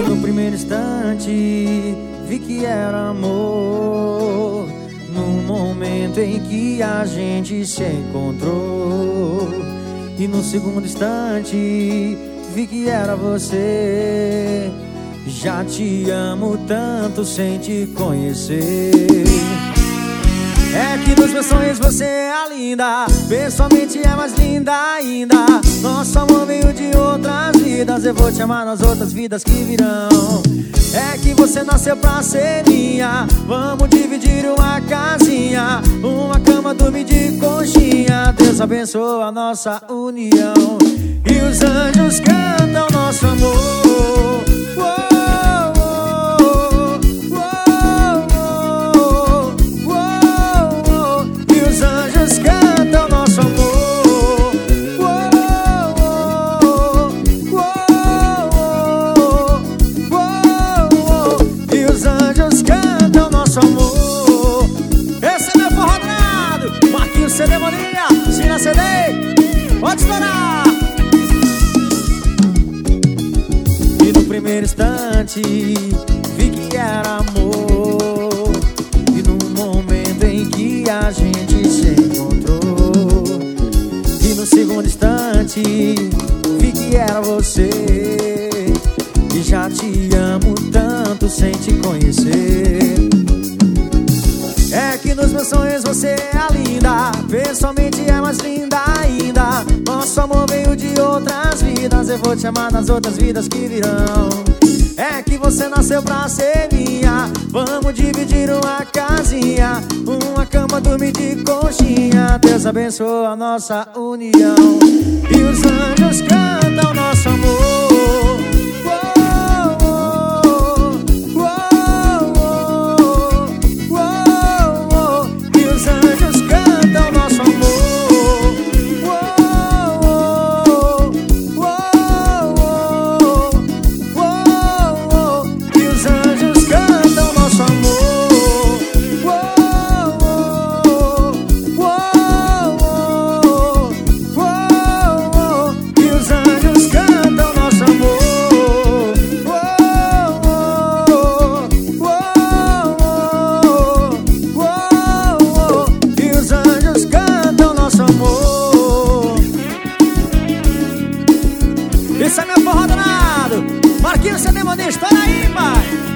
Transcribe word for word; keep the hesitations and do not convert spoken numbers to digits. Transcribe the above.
no primeiro instante vi que era amor, no momento em que a gente se encontrou. E no segundo instante vi que era você. Já te amo tanto sem te conhecer. É que nos meus sonhos você é a linda, pessoalmente é mais linda ainda. Nosso amor veio de outras vidas, eu vou te amar nas outras vidas que virão. É que você nasceu pra ser minha, vamos dividir uma casinha, uma cama, dormir de conchinha. Deus abençoa a nossa união e os anjos cantam nosso amor. C D Mania, China C D, pode estourar! E no primeiro instante vi que era amor, e no momento em que a gente se encontrou. E no segundo instante vi que era você. E já te amo tanto sem te conhecer. É que nos meus sonhos você é a linda, pessoalmente é mais linda ainda. Nosso amor veio de outras vidas, eu vou te amar nas outras vidas que virão. É que você nasceu pra ser minha, vamos dividir uma casinha, uma cama, dormir de conchinha. Deus abençoa a nossa união e os anjos cantam nosso amor. Isso é meu forró danado. Marquinhos C D Mania, estoura aí, pai.